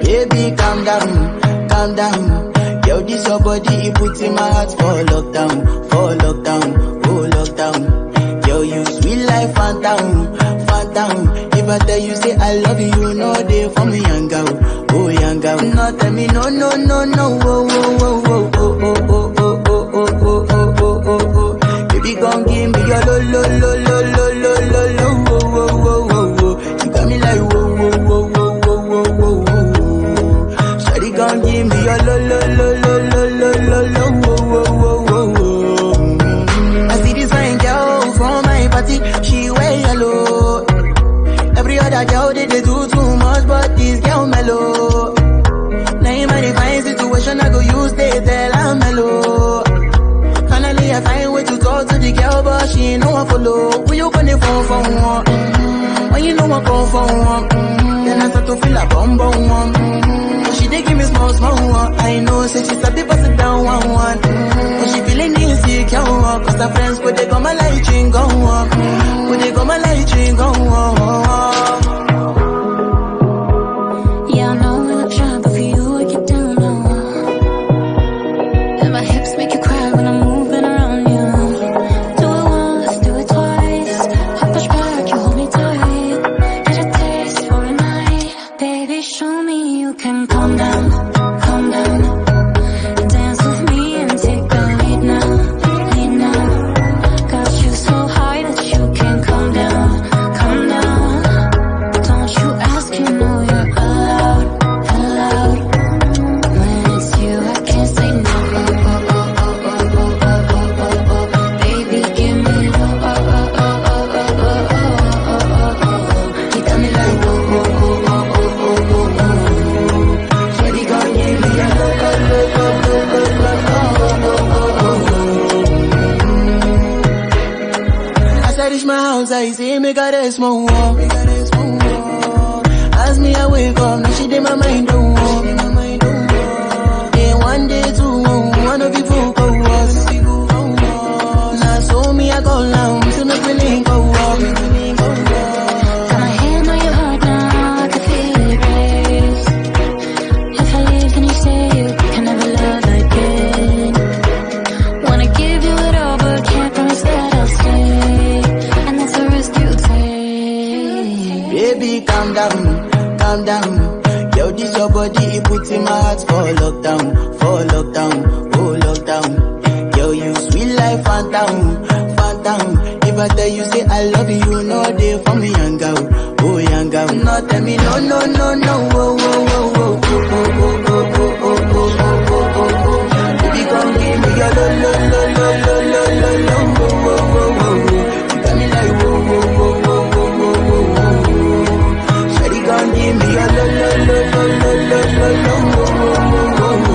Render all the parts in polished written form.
Baby, calm down, calm down. Yo, this your body, it puts in my heart for lockdown, oh lockdown. Yo, you sweet life, phantom, phantom. If I tell you say I love you, you know they for me, young girl, oh young girl. No, tell me no, no, no, no, oh, oh, oh, oh, oh, oh, oh, oh, oh, oh, oh, oh, oh, oh. Baby, gon' give me your lo, lo, lo, lo, lo, lo, lo, lo, oh, oh, oh, oh, oh. You got me like whoa, whoa, whoa, whoa, whoa, whoa, whoa, whoa. Shawty gon' give me your lo, lo, lo, lo, lo, lo, lo, lo, oh, oh, oh, oh, oh. I see this fine girl from my party, she wear yellow. Every other girl they do too much, but this girl mellow. Now in my divine situation, I go use they tell I'm mellow. Finally I find way to talk to the girl, but she ain't no one follow. Who you gonna phone for one? When you know I call for one, then I start to feel a bum bum one. But she dey give me small small one. I know say she's a bit pass it down one. But she feeling insecure, cause her friends put they got my light ring go on. Put they got my light ring go on. Yeah, I know we look shy, but for you I get down low. And my hips make you cry when I'm moving around you. Do it once, do it twice. I push back, you hold me tight. Get a taste for a night. Baby, show me you can calm down, calm down. Dance with me and take the lead now, lead now. Got you so high that you can't calm down, calm down. Don't you ask, you know you're allowed, allowed. When it's you, I can't say no. Oh, oh, oh, oh, oh, oh, oh, oh, oh, oh. Baby, give me oh, oh, oh, oh, oh, oh, oh, oh, oh, oh. You got me like oh, oh, oh, oh, oh, oh, oh, oh. Shawty gon' give me a oh, oh, oh, oh, oh, oh, oh, oh, oh. As I reach my house, I see me got a small wall. As me I wake up, now she did my mind don't walk. Day one, day two, one of you folk go was. Now so me I go down, to make me link go walk. Got my hand on your heart now, I can feel it race. If I leave, then you say you can never love again. Wanna give you it all, but can't promise that I'll stay. And that's a risk you take. Baby, calm down, calm down. Yo, this your body, it puts in my heart for lockdown, oh lockdown. Yo, you sweet life, phantom, phantom. If I tell you say I love you, you know they for me, young girl, oh young girl. No, tell me no, no, no, no, oh, oh, oh, oh, oh, oh, oh, oh, oh, oh, oh, oh, oh, oh. Baby, come give me your lo, lo, lo, lo, lo, lo, lo, lo, oh, oh, oh, oh, oh. You got me like whoa, whoa, whoa, whoa, whoa, whoa, whoa, whoa. Shawty gon' give me your lo, lo, lo, lo, lo, lo, lo, lo, oh, oh, oh, oh, oh.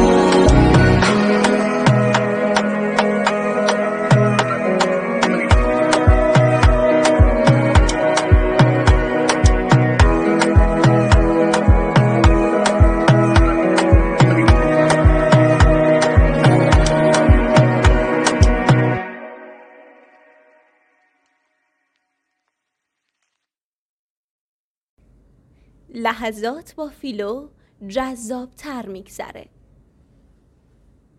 لحظات با فیلو جذاب تر میگذره.